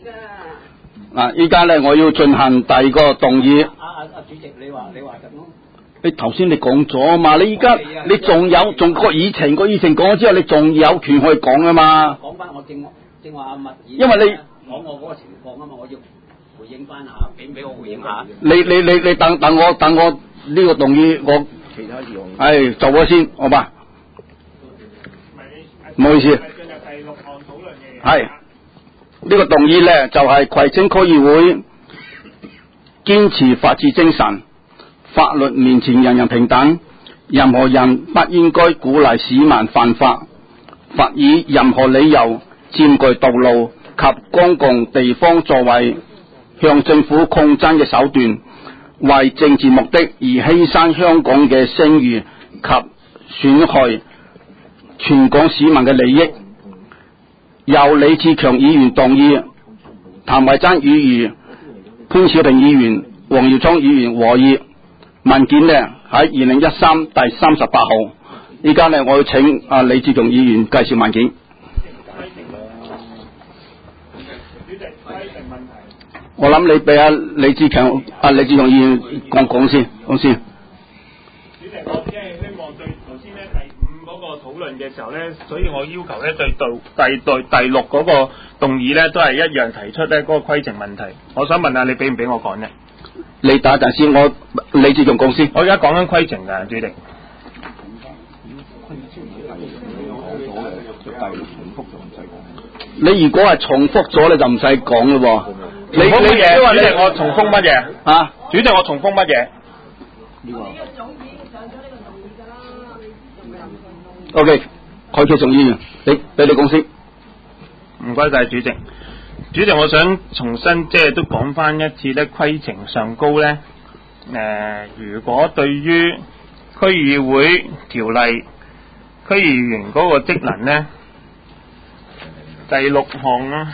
依家咧我要進行第二個動議。 主席，你話咁咯。 你頭先你講咗嘛？你依家你仲個議程講咗之後，你仲有權可以講啊嘛？ 講翻我正話阿麥議員因為你講我嗰個情況啊嘛，我要回應翻下，俾唔俾我回應下？ 你等我呢個動議我其他議案做咗先，好嘛？唔好意思。 進入第6項討論嘅嘢。 係呢個動議咧，就係葵青區議會堅持法治精神，法律面前人人平等，任何人不應該鼓勵市民犯法，或以任何理由佔據道路及公共地方作為向政府抗爭嘅手段，為政治目的而犧牲香港嘅聲譽及損害全港市民嘅利益。由李志強議員動議，譚慧珍議員、潘兆平議員、黃耀聰議員和議。文件呢喺2013第38號。依家呢，我要請李志強議員介紹文件。我諗你俾李志強議員講先。 主席，我即係希望對頭先咧第5嗰個討論嘅時候咧，所以我要求咧對第6嗰個動議咧都係一樣提出咧嗰個規程問題。我想問下你俾唔俾我講呢？ 你打陣先，李志強講先。 我而家講緊規程㗎，主席。 你如果係重複咗，你就唔使講咯。你乜嘢？主席，我重複乜嘢？ 啊？ 主席，我重複乜嘢 ？OK，許啟松議員，俾你講先。 唔該晒，主席。主席，我想重新即係都講翻一次咧，規程上高咧，如果對於區議會條例區議員嗰個職能咧，第6項啦，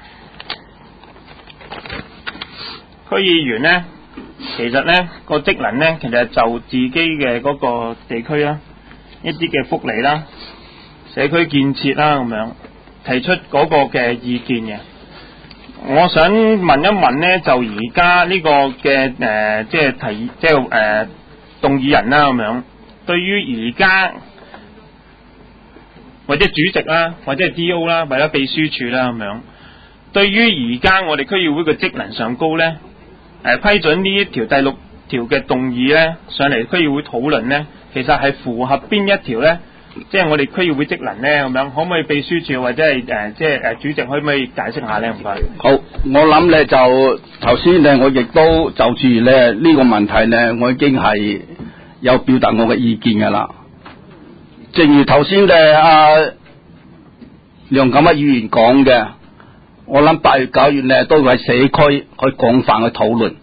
區議員咧，其實咧個職能咧，其實係就自己嘅嗰個地區啦，一啲嘅福利啦、社區建設啦咁樣提出嗰個嘅意見嘅。我想問一問呢，就而家呢個嘅即係動議人啦咁樣，對於而家或者主席啦，或者係 D.O. 啦，或者秘書處啦咁樣，對於而家我哋區議會嘅職能上高呢，批准呢一條第6條嘅動議呢，上嚟區議會討論呢，其實係符合邊一條呢？即係我哋區議會職能呢，咁樣，可唔可以秘書處或者係即係主席可唔可以解釋下呢？唔該。 好，我諗呢就頭先呢，我亦都就住呢個問題呢，我已經係有表達我嘅意見㗎啦。正如頭先呢梁錦威議員講嘅，我諗8月9月呢都會喺社區去廣泛去討論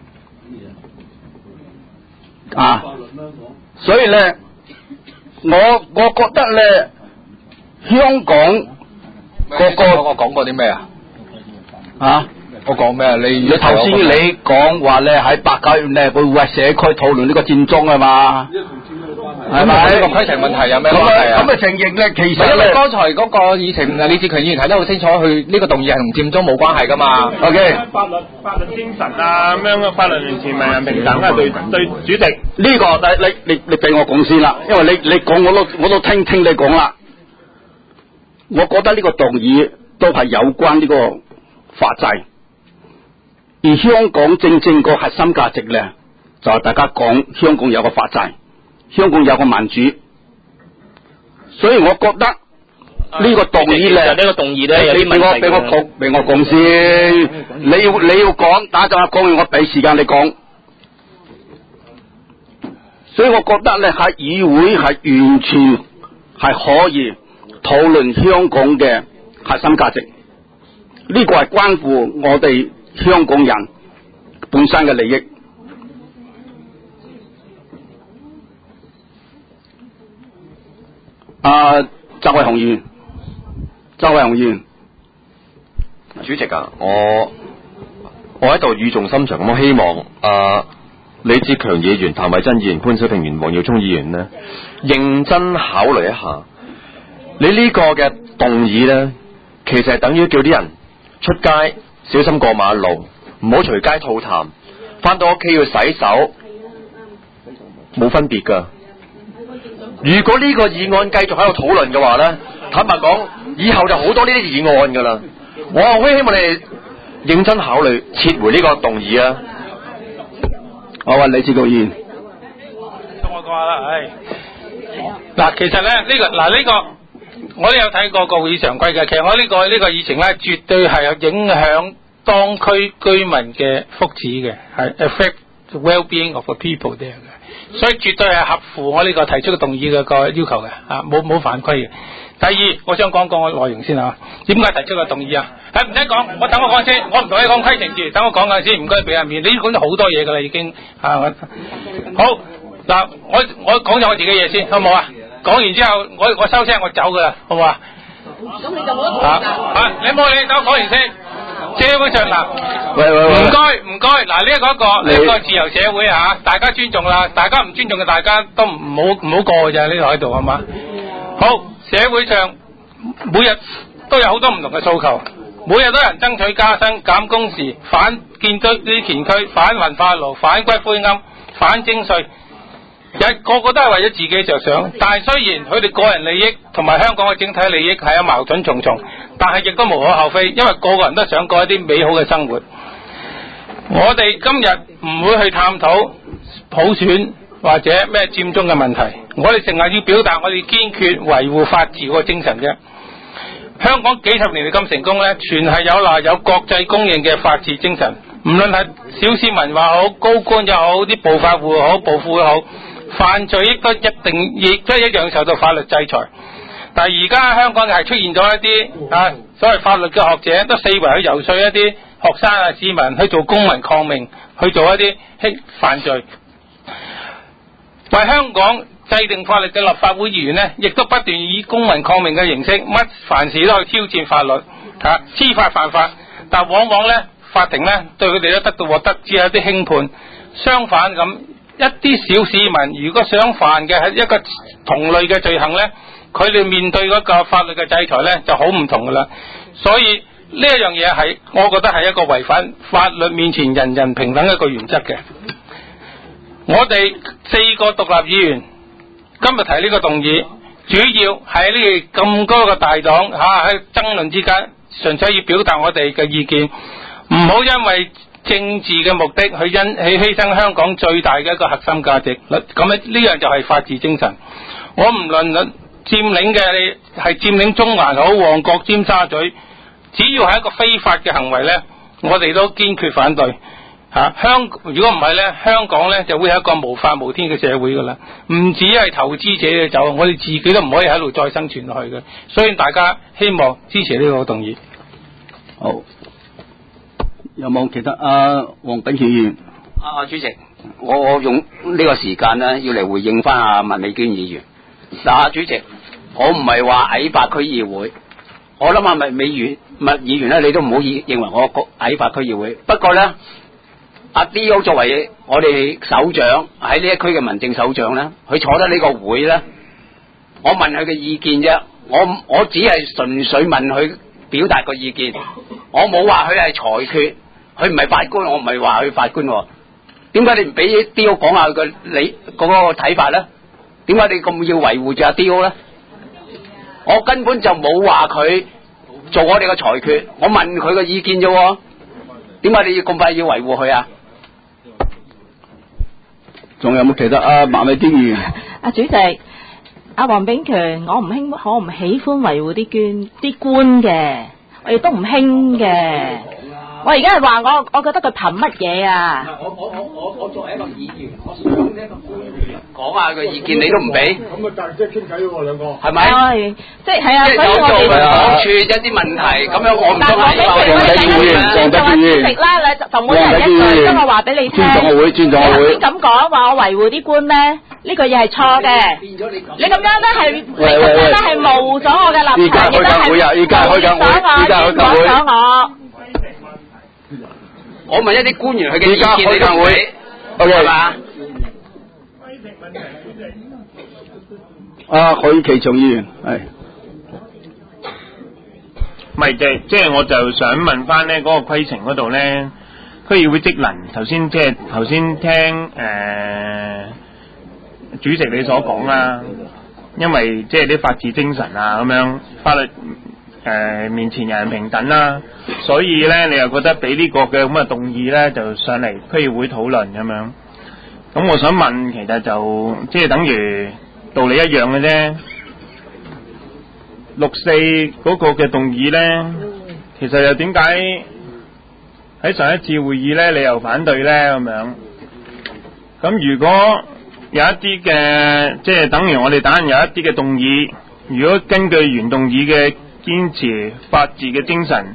啊，所以呢。我覺得咧，香港我講過啲咩啊？ 啊？ 我講咩啊？你頭先你講話咧喺8、9月咧，佢會喺社區討論呢個佔中啊嘛？係咪？ 呢個規程問題有咩關係啊？ 咁嘅情形咧，其實因為剛才嗰個議程，李志強議員睇得好清楚，佢呢個動議係同佔中冇關係噶嘛。 OK。 法律精神啊，咁樣嘅法律面前人人平等啊，對主席呢個你俾我講先啦，因為你講我都聽你講啦。我覺得呢個動議都係有關呢個法制，而香港正正個核心價值咧，就係大家講香港有個法制。香港有個民主，所以我覺得呢個動議咧， 呢個動議咧有啲問題。 俾我講先，你要講，打陣講完我俾時間你講。所以我覺得咧喺議會係完全係可以討論香港嘅核心價值，呢個係關乎我哋香港人本身嘅利益。周偉雄議員， 主席啊，我喺度語重心長咁希望李志強議員、譚慧珍議員、潘小平議員、黃耀聰議員呢，認真考慮一下，你呢個嘅動議呢，其實係等於叫啲人出街小心過馬路，唔好隨街吐痰，翻到屋企要洗手，冇分別噶。如果呢個議案繼續喺度討論嘅話呢，坦白講，以後就好多呢啲議案噶啦。我好希望你哋認真考慮撤回呢個動議啊！ 好啊，李志國議員， 我講下啦，嗱，其實咧呢個我都有睇過個會議常規嘅。其實我呢個議程咧，絕對係有影響當區居民嘅福祉嘅，係 affect the well-being of the people there 嘅，所以絕對係合乎我呢個提出嘅動議嘅個要求嘅，冇犯規嘅。第二，我想講個內容先啊，點解提出個動議啊？唔使講，等我講先，我唔同你講規程住，等我講緊先，唔該俾下面。你講咗好多嘢噶啦，已經好嗱，我講咗我自己嘢先，好唔好啊？講完之後，我收聲，我走噶啦，好唔好啊？咁你就冇得講你冇理，等我講完先。社會上嗱，唔該，嗱呢一個自由社會嚇，大家尊重啦，大家唔尊重嘅，大家都唔好過嘅咋，呢度喺度係嘛？好，社會上每日都有好多唔同嘅訴求，每日都有人爭取加薪、減工時、反建築呢啲填區、反文化爐、反骨灰龕、反徵稅。個個都係為咗自己着想，但係雖然佢哋個人利益同埋香港嘅整體利益係有矛盾重重，但係亦都無可厚非，因為個個人都想過一啲美好嘅生活。我哋今日唔會去探討普選或者咩佔中嘅問題，我哋淨係要表達我哋堅決維護法治嗰個精神啫。香港幾十年嚟咁成功呢，全係有賴有國際公認嘅法治精神，無論係小市民話好，高官又好，啲暴發戶好，暴富又好，犯罪亦都一樣受到法律制裁。但係而家香港係出現咗一啲所謂法律嘅學者，都四圍去游說一啲學生啊市民去做公民抗命，去做一啲犯罪。為香港制定法律嘅立法會議員呢，亦都不斷以公民抗命嘅形式，凡事都去挑戰法律，知法犯法。但往往呢，法庭呢對佢哋都獲得只有一啲輕判。相反咁，一啲小市民如果想犯嘅係一個同類嘅罪行呢，佢哋面對嗰個法律嘅制裁呢就好唔同噶啦。所以呢一樣嘢係，我覺得係一個違反法律面前人人平等嘅一個原則嘅。我哋4個獨立議員今日提呢個動議，主要喺呢咁多個大黨喺爭論之間，純粹要表達我哋嘅意見，唔好因為政治嘅目的去犧牲香港最大嘅一個核心價值。咁呢樣就係法治精神。我唔論佔領嘅你係佔領中環好、旺角、尖沙咀，只要係一個非法嘅行為呢，我哋都堅決反對。如果唔係呢，香港呢就會係一個無法無天嘅社會噶啦。唔止係投資者嘅走，我哋自己都唔可以喺度再生存落去嘅。所以大家希望支持呢個動議。 好，有冇其他黃炳權議員？ 主席，我用呢個時間呢，要嚟回應翻阿麥美娟議員。主席，我唔係話矮化區議會，我諗阿麥議員呢，你都唔好認為我矮化區議會。不過呢，阿 D.O. 作為我哋首長喺呢一區嘅民政首長呢，佢坐得呢個會呢，我問佢嘅意見啫，我只係純粹問佢表達個意見，我冇話佢係裁決，佢唔係法官，我唔係話佢法官。點解你唔俾 D.O. 講下佢你嗰個睇法呢？點解你咁要維護住阿 D.O. 呢？我根本就冇話佢做我哋嘅裁決，我問佢嘅意見啫。點解你要咁快要維護佢啊？ 仲有冇其他麥美娟議員？ 主席，黃炳權，我唔喜歡維護啲官嘅，我亦都唔興嘅。我而家係話我覺得佢憑乜嘢啊？ 我作為一個議員，我想呢一個官員講下佢意見，你都唔俾。咁即係傾偈喎，兩個係咪？即係所以我哋講處一啲問題，咁樣我唔想喺度食啦，你就每人一句，咁我話俾你聽。尊重我會，尊重我會。咁講話我維護啲官咧，呢個嘢係錯嘅。你咁樣咧係冒咗我嘅立場，亦都係侮咗我。我問一啲官員佢嘅意見，你都會係嘛？ 許其松議員係。 唔係即係我就想問翻咧嗰個規程嗰度咧，區議會職能頭先聽主席你所講啦，因為即係啲法治精神啊咁樣，法律面前人人平等啦，所以咧你又覺得俾呢個嘅咁嘅動議咧就上嚟區議會討論咁樣。咁我想問，其實就即係等於道理一樣嘅啫。6.4嗰個嘅動議咧，其實又點解喺上一次會議咧你又反對咧咁樣？咁如果有一啲嘅即係等於我哋等陣有一啲嘅動議，如果根據原動議嘅堅持法治嘅精神，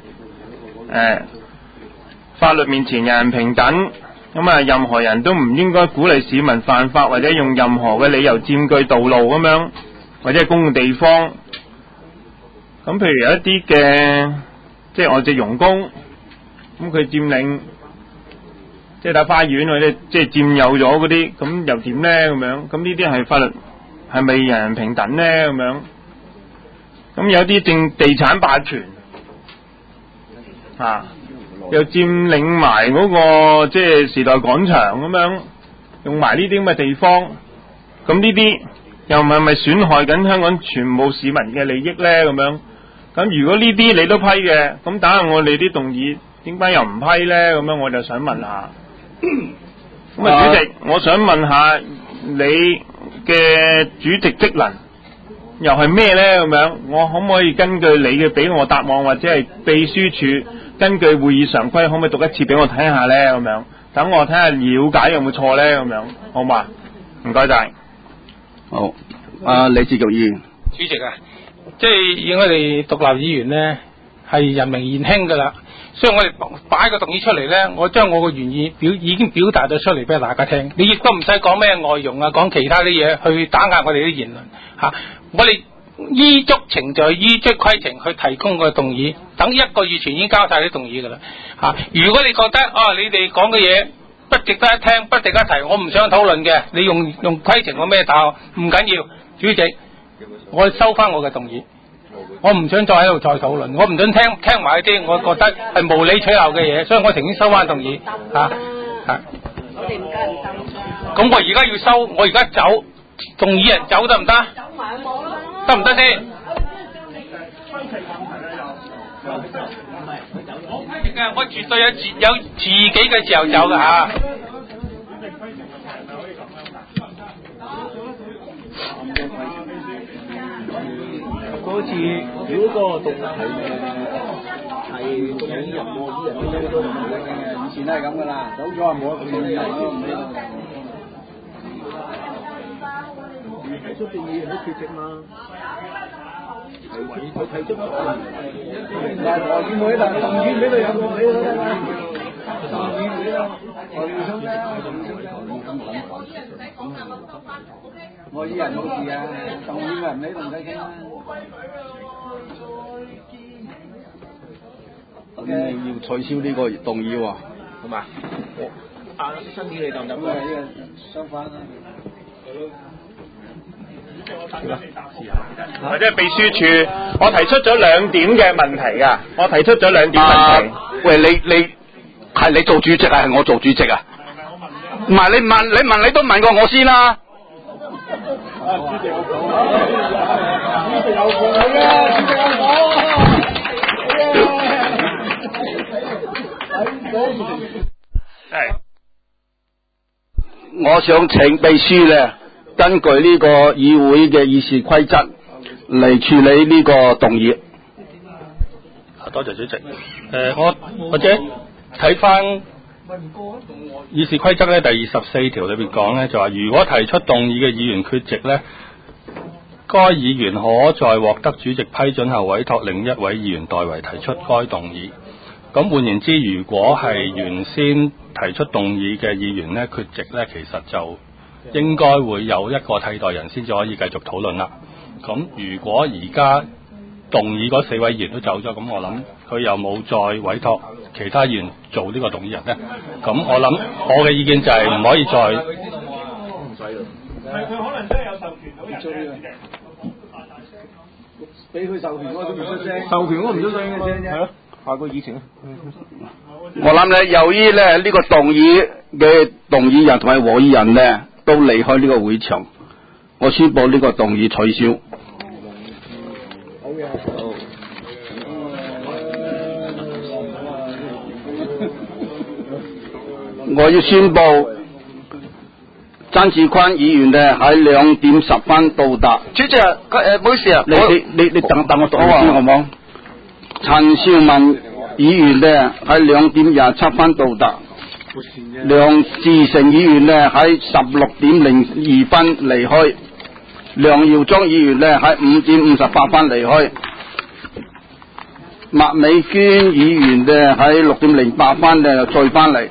法律面前人人平等，咁啊任何人都唔應該鼓勵市民犯法或者用任何嘅理由佔據道路咁樣，或者係公共地方。咁譬如有一啲嘅即係外籍傭工，咁佢佔領即係大花園或者即係佔有咗嗰啲，咁又點咧咁樣？咁呢啲係法律係咪人人平等咧咁樣？咁有啲地產霸權又佔領埋嗰個即係時代廣場咁樣，用埋呢啲咁嘅地方，咁呢啲又係咪損害緊香港全部市民嘅利益咧咁樣？咁如果呢啲你都批嘅，咁等下我哋啲動議點解又唔批咧？咁樣我就想問下。咁啊，主席，我想問下你嘅主席職能又係咩咧？咁樣我可唔可以根據你嘅俾我答案，或者係秘書處根據會議常規，可唔可以讀一次俾我睇下咧？咁樣等我睇下了解有冇錯咧？咁樣好嘛？唔該晒。 好，李志強議員。 主席啊，即係以我哋獨立議員呢，係人民言輕噶啦，所以我哋擺個動議出嚟呢，我將我嘅原意已經表達咗出嚟俾大家聽，你亦都唔使講咩內容啊，講其他啲嘢去打壓我哋啲言論嚇，我哋依足程序、依足規程去提供個動議，等1個月前已經交晒啲動議噶啦嚇。如果你覺得你哋講嘅嘢不值得一聽、不值得一提，我唔想討論嘅，你用規程我咩答我唔緊要，主席，我收翻我嘅動議。我唔想再喺度再討論，我唔准聽埋啲我覺得係無理取鬧嘅嘢，所以我情願收翻動議嚇。 我哋唔夠人鬥㗎。 咁我而家要收，我而家走，動議人走得唔得？ 走埋冇啦。 得唔得先？我絕對有自己嘅自由走㗎嚇。 嗰次如果個動題係動議人喎，啲人都都唔理嘅，以前都係咁噶啦，走咗啊冇得動議人咯，唔理啦。提出動議人都缺席嘛，係為佢提出咗。但係何議會但係動議俾佢有個俾佢得啦，動議俾啦，何議生我依人冇事啊，動議咪唔理唔使傾啦。 咁你要取消呢個動議喎， 好嘛？新議你就唔得啦，呢個相反啦。 或者秘書處，我提出咗2點嘅問題㗎，我提出咗2點問題。 喂，你係你做主席啊，係我做主席啊？唔係你問你都問過我先啦。 主席有講啊！主席有講嘅，主席有講。 係。 我想請秘書咧，根據呢個議會嘅議事規則嚟處理呢個動議。 多謝主席。我或者睇翻議事規則咧，第24條裏邊講咧，就話如果提出動議嘅議員缺席咧，該議員可在獲得主席批准後委託另一位議員代為提出該動議。咁換言之，如果係原先提出動議嘅議員咧缺席咧，其實就應該會有一個替代人先至可以繼續討論啦。咁如果而家動議嗰4位議員都走咗，咁我諗佢又冇再委託其他議員做呢個動議人咧。咁我諗我嘅意見就係唔可以再。係佢可能真係有授權到人嘅。 俾佢授權嗰個都唔出聲， 授權嗰個唔出聲㗎嘛， 係係啊，下個議程啊。 我諗咧，由於咧呢個動議嘅動議人同埋和議人咧都離開呢個會場，我宣布呢個動議取消。 好嘅，好。 我要宣布曾志坤議員咧喺2點10分到達。 主席啊，唔好意思啊， 你等我讀先好唔好？陳少文議員咧喺2點27分到達。梁志成議員咧喺16點02分離開。梁耀忠議員咧喺5點58分離開。麥美娟議員咧喺6點08分咧再翻嚟。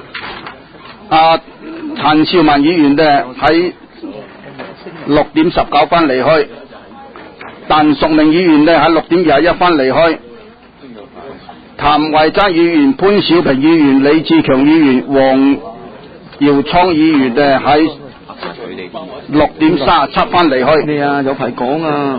陳少文議員咧喺6點19分離開。鄧淑明議員咧喺6點21分離開。譚慧珍議員、潘小平議員、李志強議員、黃耀聰議員咧喺6點37分離開。 你啊，有排講啊。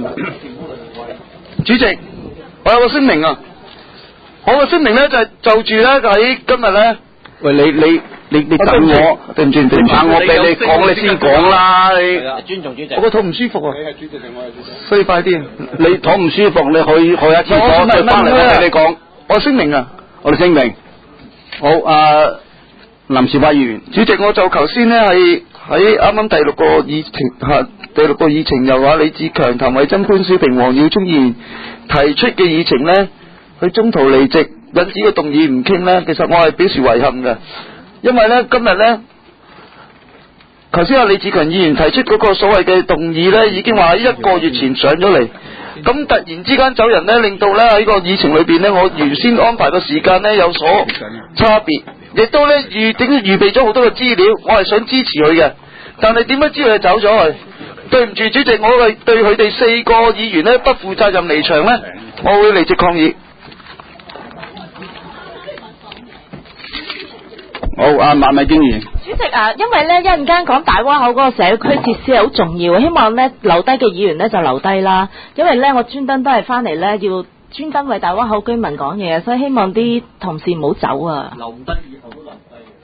主席，我有個聲明啊，我個聲明咧就住咧喺今日咧。 喂，你等我，對唔住，等我俾你講，你先講啦。你尊重主席。 我個肚唔舒服啊。 你係主席定我係主席？ 所以快啲。 你肚唔舒服，你去一廁所，再翻嚟我俾你講。 我聲明啊， 我哋聲明。好，林兆輝議員， 主席，我就頭先呢係喺啱啱第六個議程由李志強、譚慧珍、潘小平、黃耀忠議員提出嘅議程呢，佢中途離席，引致個動議唔傾呢，其實我係表示遺憾嘅，因為呢，今日呢，頭先李志強議員提出嗰個所謂嘅動議呢，已經話喺1個月前上咗嚟。咁突然之間走人呢，令到呢喺個議程裏邊呢，我原先安排個時間呢有所差別，亦都呢預備咗好多嘅資料，我係想支持佢嘅，但係點解知佢走咗去？對唔住主席，我係對佢哋4個議員呢不負責任離場呢，我會離席抗議。 好，麥美娟議員。 主席啊，因為咧一陣間講大窩口嗰個社區設施係好重要，希望咧留低嘅議員咧就留低啦。因為咧我專登都係翻嚟咧，要專登為大窩口居民講嘢，所以希望啲同事唔好走啊。 留唔得，以後都留唔低。